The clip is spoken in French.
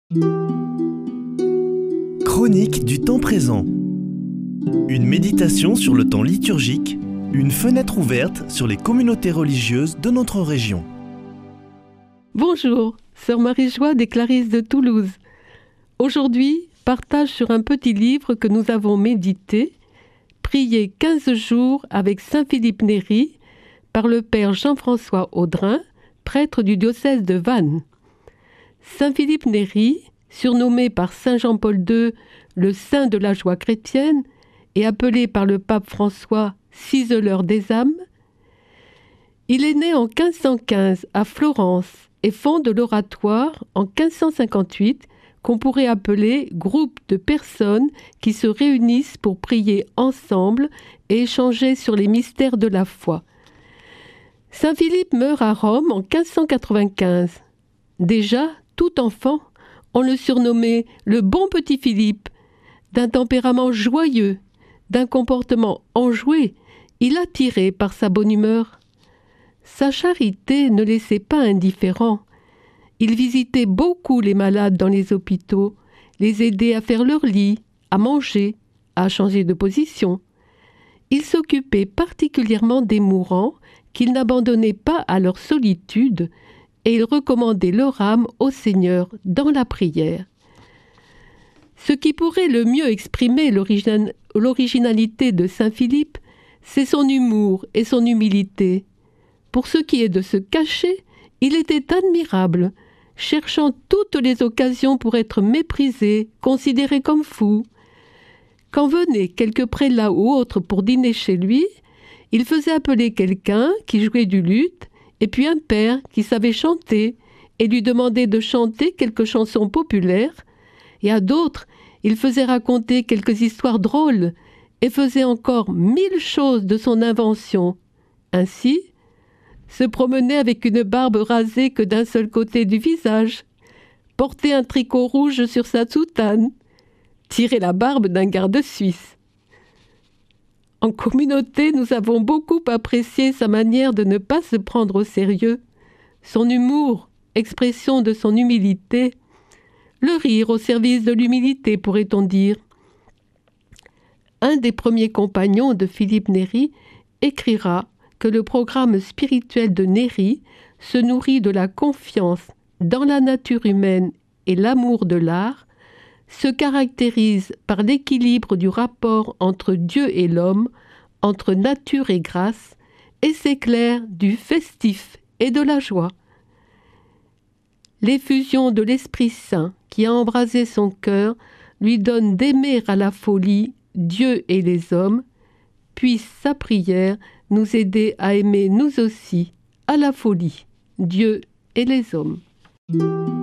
Chronique du temps présent. Une méditation sur le temps liturgique, une fenêtre ouverte sur les communautés religieuses de notre région. Bonjour, sœur Marie-Joie des Clarisses de Toulouse. Aujourd'hui, partage sur un petit livre que nous avons médité, prié 15 jours avec saint Philippe Néri par le père Jean-François Audrin, prêtre du diocèse de Vannes. Saint Philippe Néri, surnommé par saint Jean-Paul II le saint de la joie chrétienne et appelé par le pape François ciseleur des âmes, il est né en 1515 à Florence et fonde l'oratoire en 1558 qu'on pourrait appeler groupe de personnes qui se réunissent pour prier ensemble et échanger sur les mystères de la foi. Saint Philippe meurt à Rome en 1595. Déjà, tout enfant, on le surnommait le bon petit Philippe. D'un tempérament joyeux, d'un comportement enjoué, il attirait par sa bonne humeur. Sa charité ne laissait pas indifférent. Il visitait beaucoup les malades dans les hôpitaux, les aidait à faire leur lit, à manger, à changer de position. Il s'occupait particulièrement des mourants qu'il n'abandonnait pas à leur solitude et il recommandait leur âme au Seigneur dans la prière. Ce qui pourrait le mieux exprimer l'originalité de saint Philippe, c'est son humour et son humilité. Pour ce qui est de se cacher, il était admirable, cherchant toutes les occasions pour être méprisé, considéré comme fou. Quand venait quelque prélat ou autre pour dîner chez lui, il faisait appeler quelqu'un qui jouait du luth, et puis un père qui savait chanter, et lui demandait de chanter quelques chansons populaires, et à d'autres, il faisait raconter quelques histoires drôles, et faisait encore 1000 choses de son invention. Ainsi, se promenait avec une barbe rasée que d'un seul côté du visage, portait un tricot rouge sur sa soutane, tirait la barbe d'un garde suisse. En communauté, nous avons beaucoup apprécié sa manière de ne pas se prendre au sérieux, son humour, expression de son humilité, le rire au service de l'humilité, pourrait-on dire. Un des premiers compagnons de Philippe Néri écrira que le programme spirituel de Néri se nourrit de la confiance dans la nature humaine et l'amour de l'art, se caractérise par l'équilibre du rapport entre Dieu et l'homme, entre nature et grâce, et s'éclaire du festif et de la joie. L'effusion de l'Esprit Saint qui a embrasé son cœur lui donne d'aimer à la folie Dieu et les hommes, puisse sa prière nous aider à aimer nous aussi à la folie Dieu et les hommes.